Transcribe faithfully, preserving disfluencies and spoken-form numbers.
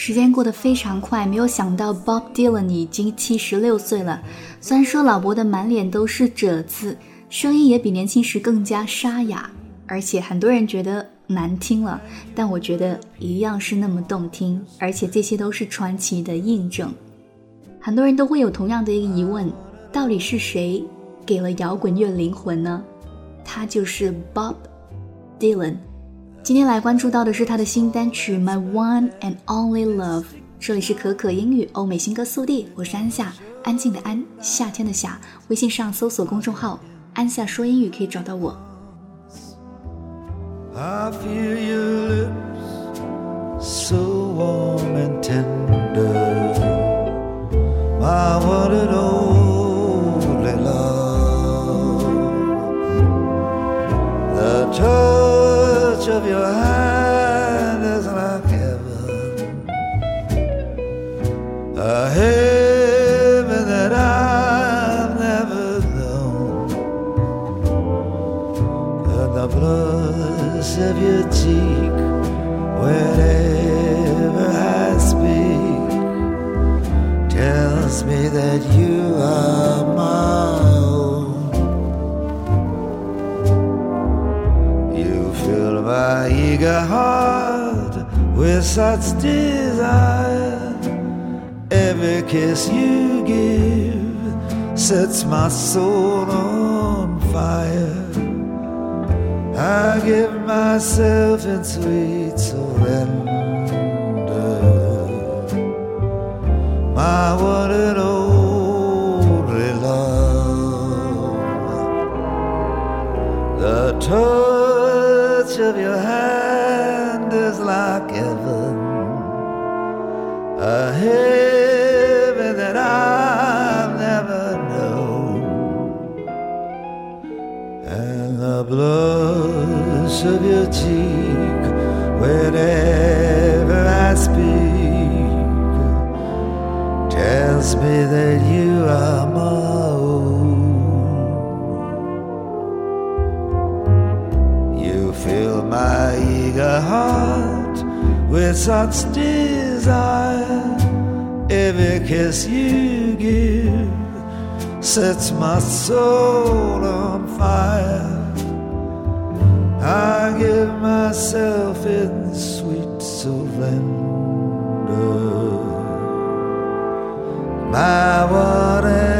时间过得非常快，没有想到 Bob Dylan 已经七十六岁了。虽然说老伯的满脸都是褶子，声音也比年轻时更加沙哑，而且很多人觉得难听了，但我觉得一样是那么动听，而且这些都是传奇的印证。很多人都会有同样的一个疑问，到底是谁给了摇滚乐灵魂呢？他就是 Bob Dylan。 今天来关注到的是他的新单曲 My One and Only Love。 这里是可可英语欧美新歌速递，我是安夏，安静的安，夏天的夏。微信上搜索公众号安夏说英语可以找到我。 I feel your lips so warm and tender, my one and only love. The touch of your hand is like heaven, a heaven that I've never known. And the blush of your cheek whenever I speak tells me that you are my own. You fill my eager heart with such desire. Every kiss you give sets my soul on fire. I give myself in sweet surrender, my one and only love. The touch of your hand is like heaven, a heaven that I've never known. And the blush of your cheek whenever I speak tells me that you are my own. You fill my eager heart with such desire. Every kiss you give sets my soul on fire. I give myself in sweet surrender, my one and